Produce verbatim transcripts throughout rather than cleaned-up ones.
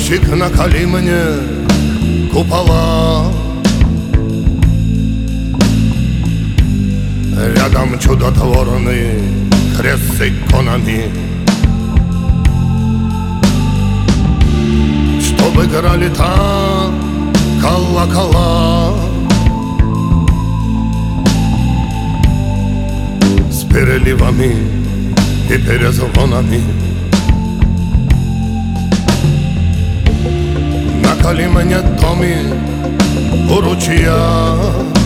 Голубчик, наколи мне купола. Рядом чудотворный крест с иконами, чтобы играли там колокола с переливами и перезвонами. Наколи мне домик у ручья,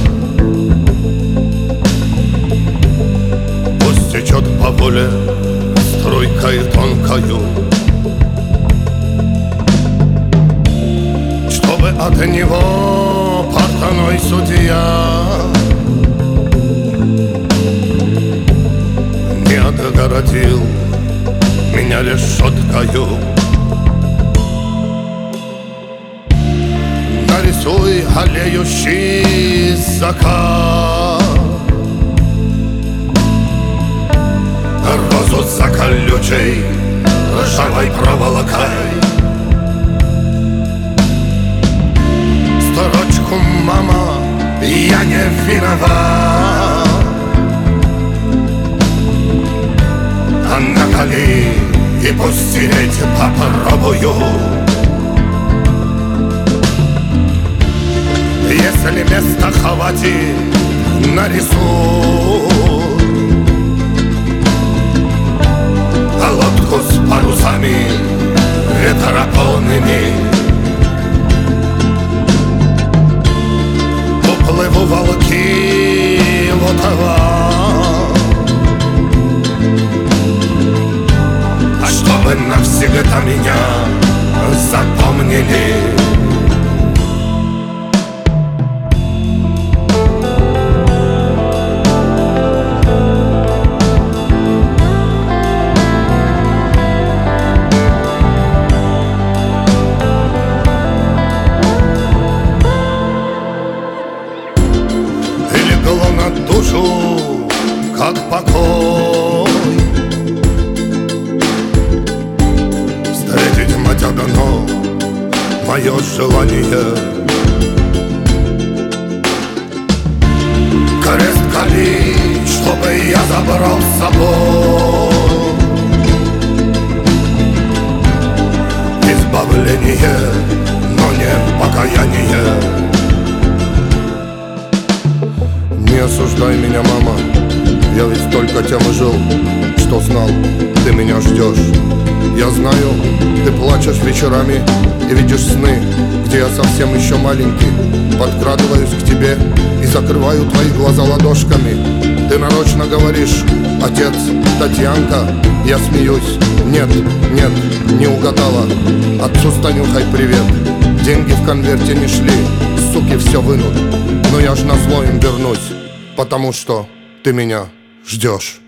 пусть течет по воле струйкой тонкою, чтобы от него портной судья не отгородил меня решеткою. Нарисуй аллеющий закат, розу за колючей ржавой проволокой, строчку «Мама, я не виноват», а наколи и пусть стереть попробую. Если места хватит, нарисуй а лодку с парусами ветрополными. Уплыву волки Лотова, а чтобы навсегда меня запомнили. На душу, как покой, встретить мать одно мое желание. Крест кали, чтобы я забрал с собой избавление, но не покаяние. Не осуждай меня, мама, я ведь только тем и жил, что знал, ты меня ждешь. Я знаю, ты плачешь вечерами и видишь сны, где я совсем еще маленький. Подкрадываюсь к тебе и закрываю твои глаза ладошками. Ты нарочно говоришь: отец, Татьянка. Я смеюсь: нет, нет, не угадала. Отцу Станюхай привет. Деньги в конверте не шли, суки все вынут, но я ж назло им вернусь, потому что ты меня ждешь.